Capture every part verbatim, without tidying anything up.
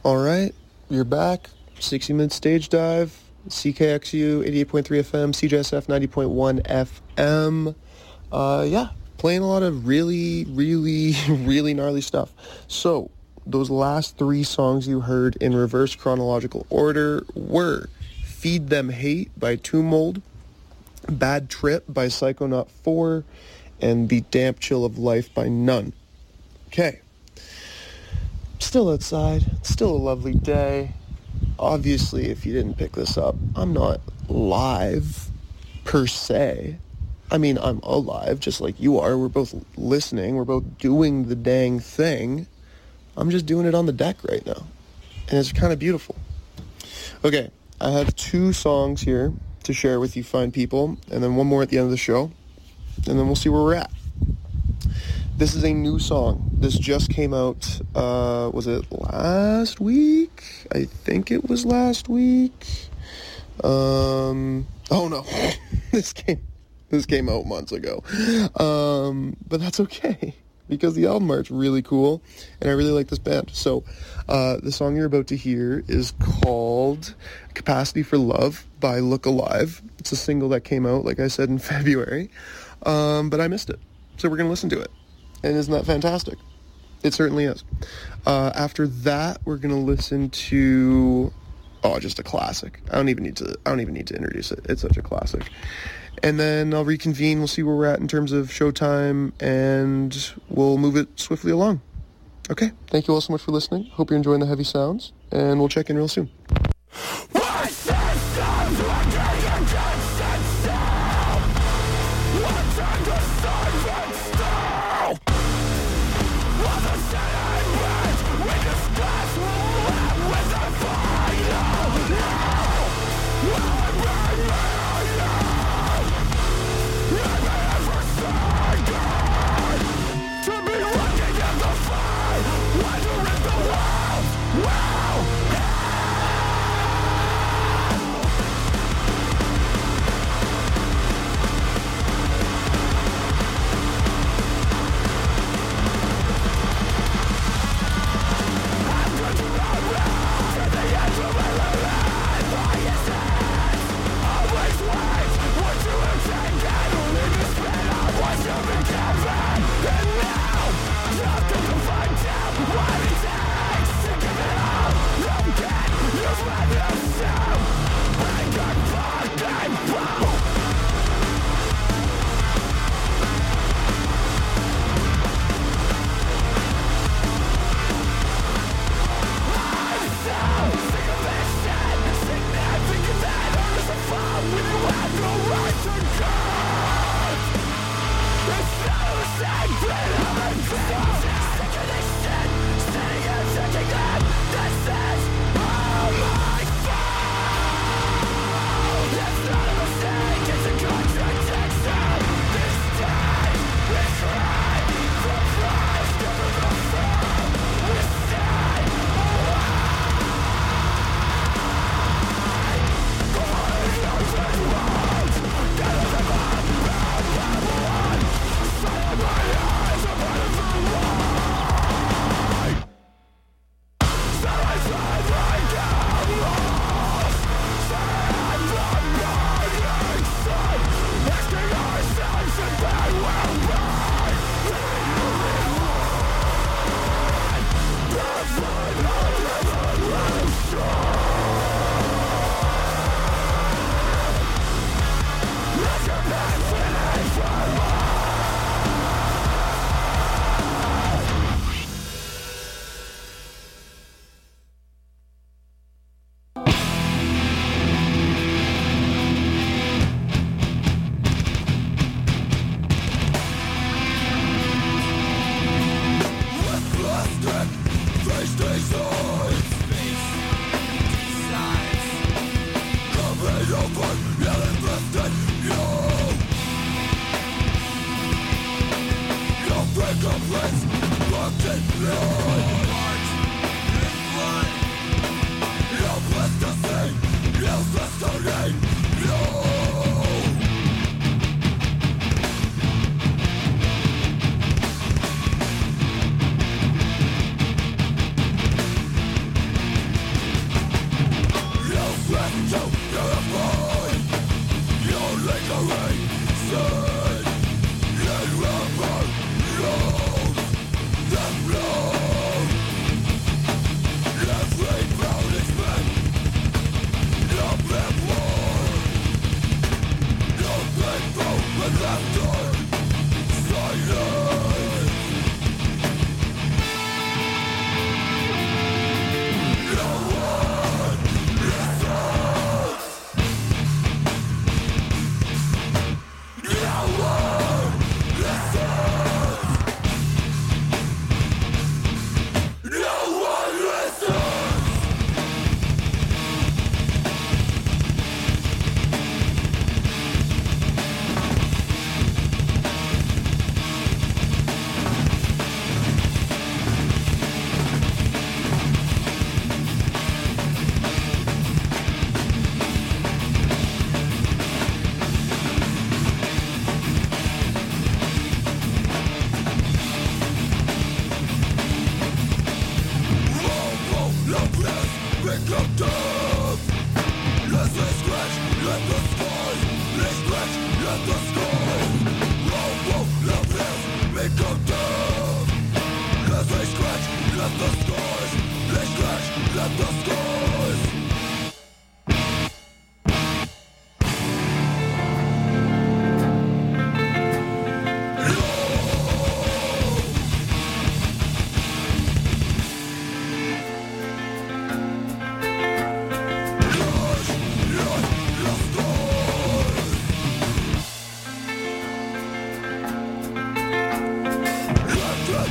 All right, you're back. sixty minute stage dive. C K X U eighty-eight point three F M, C J S F ninety point one F M. Uh, yeah, playing a lot of really, really, really gnarly stuff. So, those last three songs you heard in reverse chronological order were Feed Them Hate by Tomb Mold, Bad Trip by Psychonaut four, and The Damp Chill of Life by None. Okay. Still outside. Still a lovely day. Obviously, if you didn't pick this up, I'm not live, per se. I mean, I'm alive, just like you are. We're both listening. We're both doing the dang thing. I'm just doing it on the deck right now. And it's kind of beautiful. Okay, I have two songs here to share with you fine people, and then one more at the end of the show, and then we'll see where we're at. This is a new song. This just came out, uh, was it last week? I think it was last week. Um, oh no, this came, this came out months ago. Um, but that's okay, because the album art's really cool, and I really like this band. So, uh, the song you're about to hear is called Capacity for Love by Look Alive. It's a single that came out, like I said, in February, um, but I missed it. So we're going to listen to it. And isn't that fantastic? It certainly is. Uh, after that, we're gonna listen to oh, just a classic. I don't even need to. I don't even need to introduce it. It's such a classic. And then I'll reconvene. We'll see where we're at in terms of showtime, and we'll move it swiftly along. Okay. Thank you all so much for listening. Hope you're enjoying the heavy sounds, and we'll check in real soon.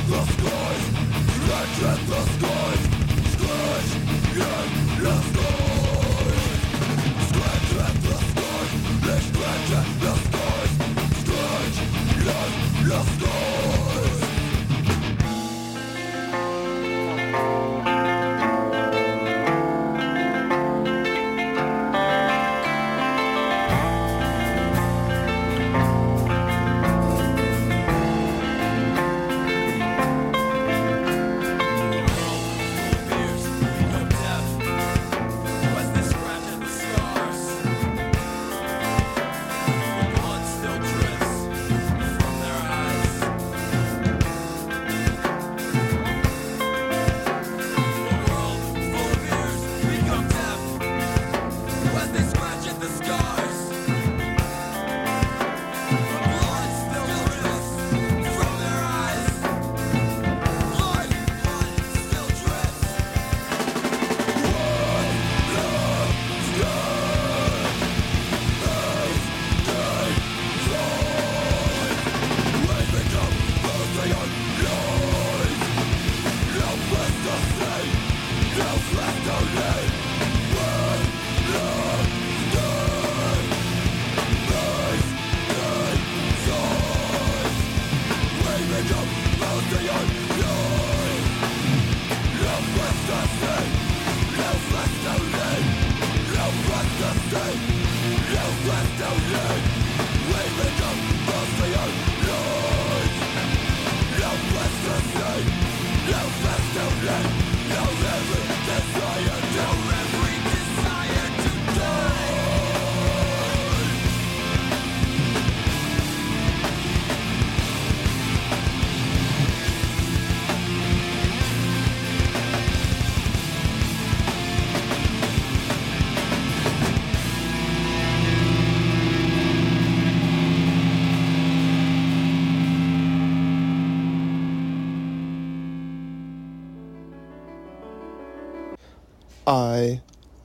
I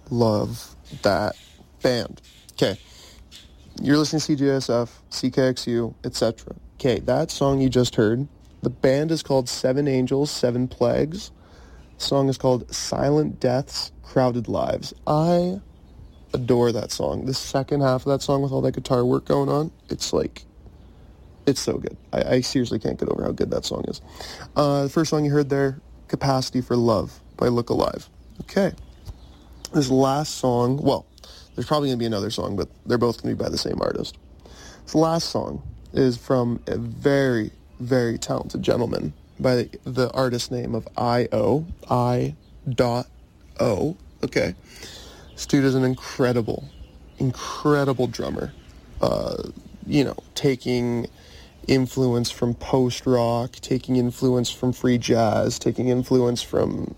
love that band. Okay, you're listening to C J S F, C K X U, et cetera. Okay, that song you just heard, the band is called Seven Angels, Seven Plagues. The song is called Silent Deaths, Crowded Lives. I adore that song. The second half of that song with all that guitar work going on, it's like, it's so good. I, I seriously can't get over how good that song is. Uh, the first song you heard there, Capacity for Love by Look Alive. Okay. This last song, well, there's probably going to be another song, but they're both going to be by the same artist. This last song is from a very, very talented gentleman by the, the artist name of I O, I dot O, okay? This dude is an incredible, incredible drummer. Uh, you know, taking influence from post-rock, taking influence from free jazz, taking influence from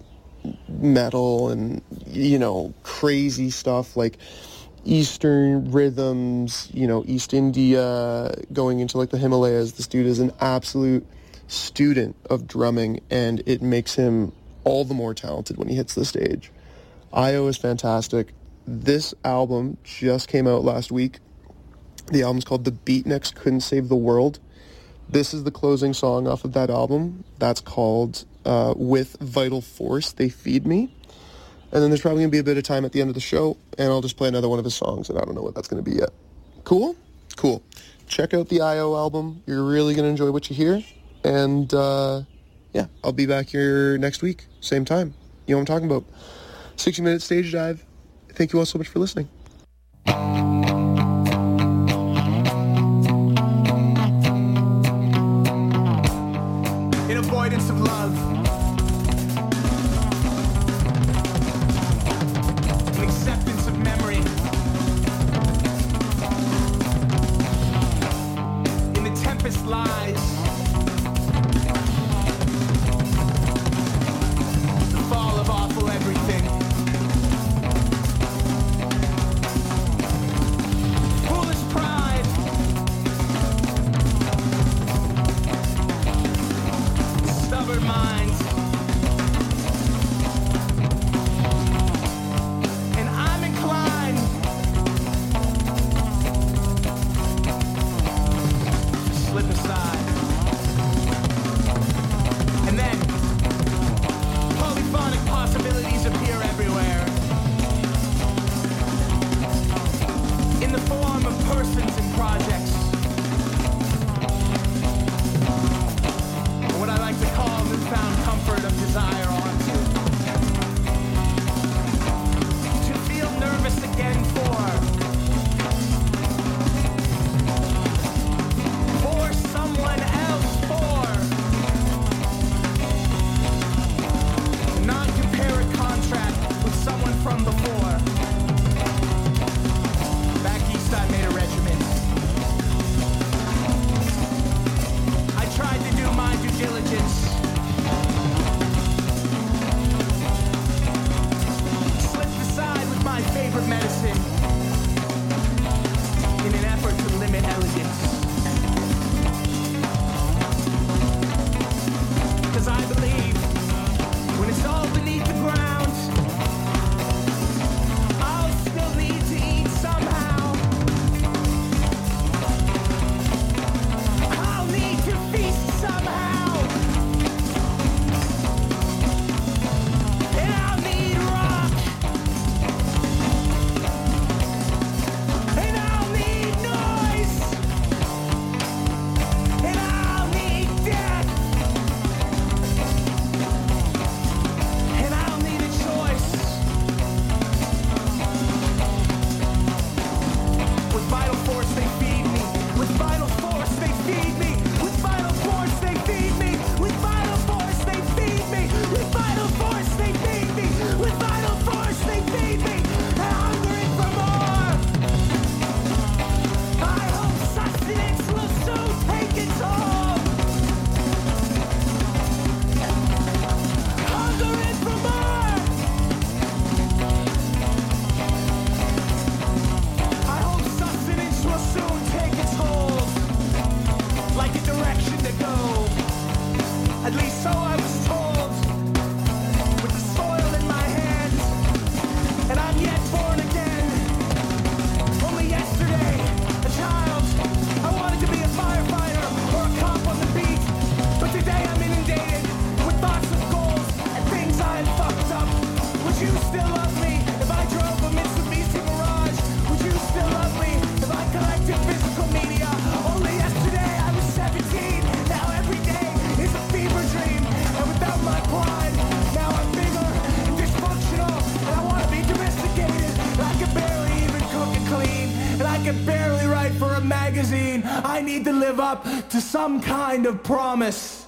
metal and, you know, crazy stuff like Eastern rhythms, you know, East India, going into like the Himalayas. This dude is an absolute student of drumming, and it makes him all the more talented when he hits the stage. I O is fantastic. This album just came out last week. The album's called The Beatniks Couldn't Save the World. This is the closing song off of that album. That's called uh, With Vital Force, They Feed Me. And then there's probably going to be a bit of time at the end of the show, and I'll just play another one of his songs, and I don't know what that's going to be yet. Cool? Cool. Check out the I O album. You're really going to enjoy what you hear. And, uh, yeah, I'll be back here next week, same time. You know what I'm talking about. sixty-minute stage dive. Thank you all so much for listening. In avoidance of love, in acceptance of memory, in the tempest lies the fall of awful everything. direction to go. At least so I was told. With the soil in my hands, and I'm yet born again. Only yesterday, a child, I wanted to be a firefighter or a cop on the beat. But today I'm inundated with thoughts of goals and things I had fucked up. Would you still love me if I drove a Mitsubishi Mirage? Would you still love me if I collected physical media? Only yesterday I was seventeen. Now every day is a fever dream. And without my pride, now I'm bigger and dysfunctional. And I want to be domesticated. And I can barely even cook and clean. And I can barely write for a magazine. I need to live up to some kind of promise.